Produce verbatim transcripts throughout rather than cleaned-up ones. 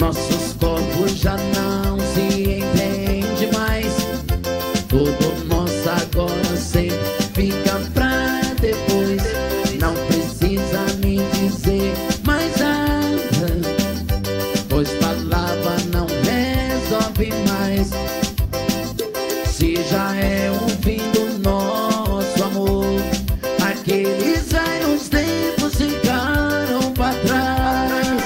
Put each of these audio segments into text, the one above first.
nossos corpos já não se entende mais. Tudo nosso agora sempre fica pra depois. Não precisa me dizer mais nada, pois palavra não resolve mais. Se já é o fim do nosso amor, aqueles velhos tempos ficaram pra trás.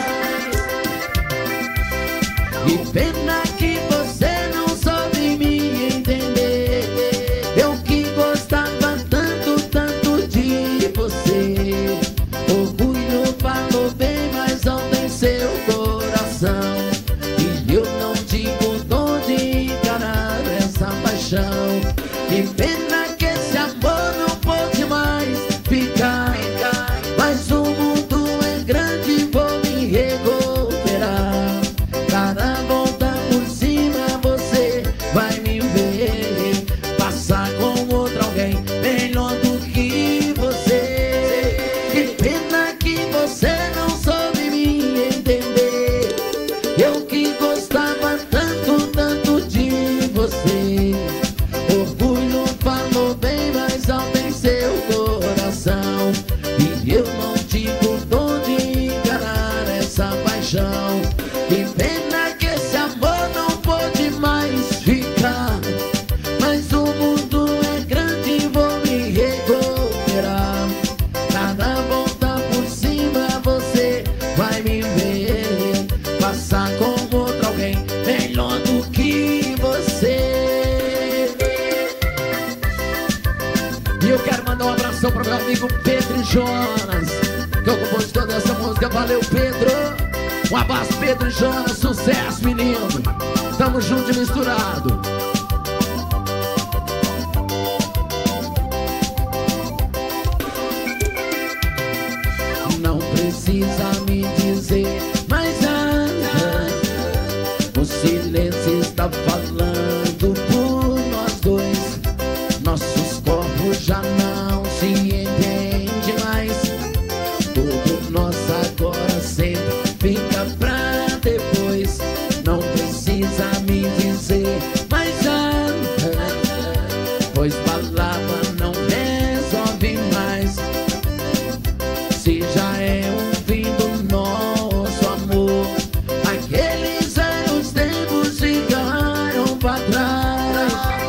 Que pena que você não soube me entender. Eu que gostava tanto, tanto de você. Orgulho falou bem mais alto em seu coração, e eu não digo onde encarar essa paixão. Que pena que esse amor não pode mais ficar, mas o mundo é grande, vou me recuperar. Para voltar por cima você vai me ver passar com outro alguém melhor do que você. Que pena que você não soube me entender. Eu que gostava tanto, tanto de você. Orgulho falou bem mais alto em seu coração, e eu não digo onde encarar essa paixão. Que pena que esse amor não pode mais ficar, mas o mundo é grande, vou me recuperar. Cada volta por cima você vai me ver passar com outro alguém melhor do que você. E eu quero mandar um abração pro meu amigo Pedro e Jonas, que é o compositor dessa música. Valeu, Pedro. Um abraço, Pedro e Jonas. Sucesso, menino. Tamo junto e misturado. Não precisa me dizer mais nada, o silêncio está falando por nós dois. Nossos corpos já não se entendem mais. Tudo nosso agora sempre fica pra depois. Não precisa me dizer mais nada, pois palavra não resolve mais. Se já é o fim do nosso amor, aqueles velhos tempos ficaram pra trás.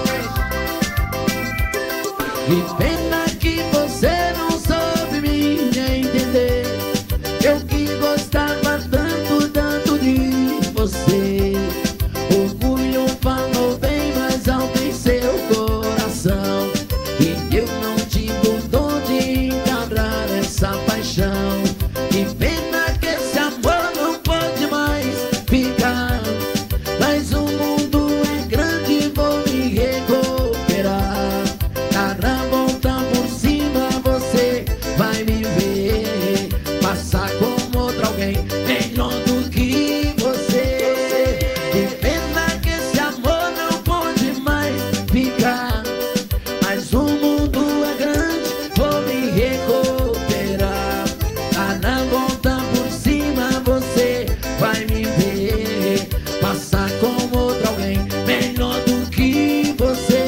Que pena que você não soube me entender. Eu que gostava tanto, tanto de você. Orgulho falou bem mais alto em seu coração, e eu não digo onde encarar essa paixão. Que pena que esse amor não pode mais ficar, mas o mundo é grande, vou me recuperar. Cada volta por cima você vai me ver passar com outro alguém melhor do que você. Que pena que esse amor não pode mais ficar, mas o mundo é grande, vou me recuperar. Cada volta por cima você vai me ver passar com outro alguém melhor do que você.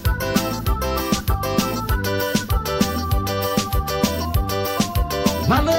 Valeu!